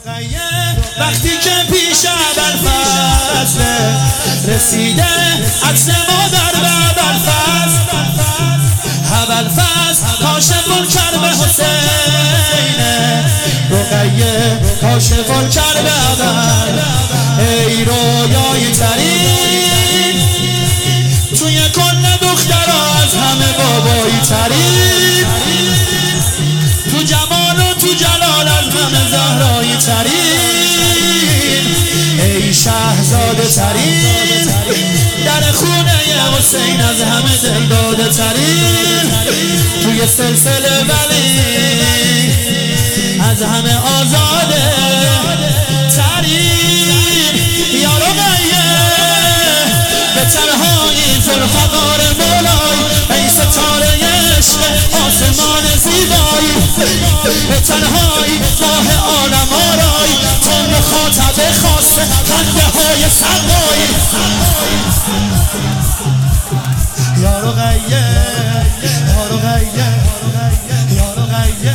وقتی که پیش ابوالفضل رسیده عطر مادر به ابوالفضل، ابوالفضل کاشف الکرب حسینه، رقیه کاشف الکرب ابوال. ای رویای ترین توی کل دخترها از همه بابایی ترین، تو جمال و تو جلال از همه زهرایی ترین، ای شهزاده ترین در خونه حسین از همه دلداده ترین، توی سلسله ولی از همه آزاده ترین. یا رقیه به تنهایی ذوالفقار مولای، ای ستاره عشق آسمان زیبایی، به تنهایی ماه عالم آرای، تو مخاطب خاص خنده های سقایی. یا رقیه یا رقیه یا رقیه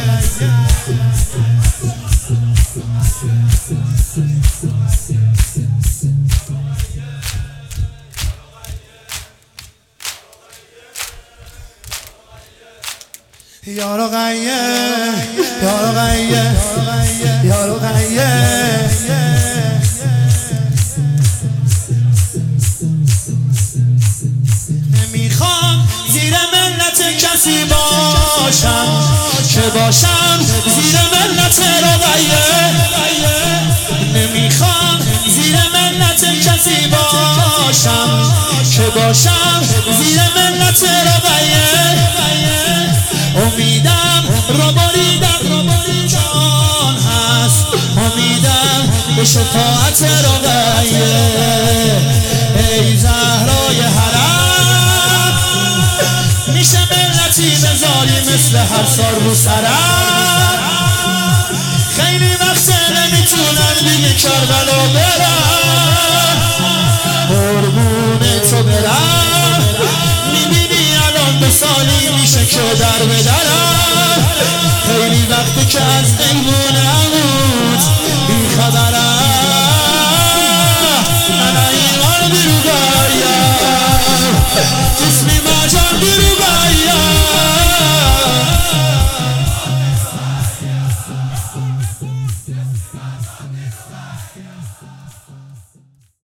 یا رقیه یا رقیه یا رقیه. نمیخوام زیر ملت کسی باشم، چه باشم زیر ملت رقیه. نمیخوام زیر ملت کسی باشم، چه باشم زیر ملت رقیه. امیدم رو بریدم جان هست، امیدم به شفاعت رقیه. ای زهرای حرم میشه ملتی بذاری مثل هر سال رو سرم، خیلی وقت نمیتونن دیگه کربلا برم، قربون تو برم. میبینی الان به سالی میشه که در بدرم، خیلی وقتی که از این